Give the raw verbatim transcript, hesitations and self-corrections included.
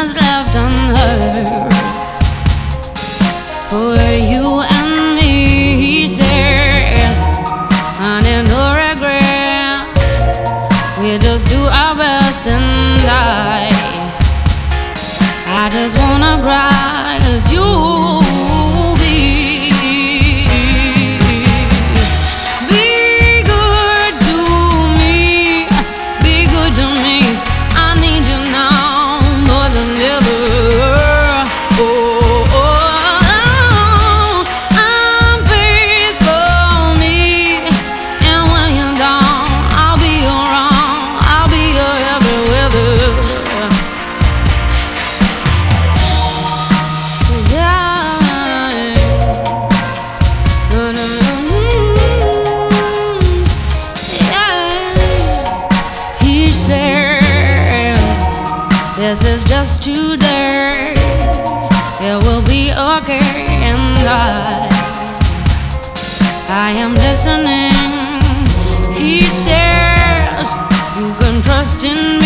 that's left on earth for you and me. He says, honey, no regrets. We just do our best and I, I just wanna cry as you. This is just today. It will be okay, and I, I am listening. He says you can trust in me.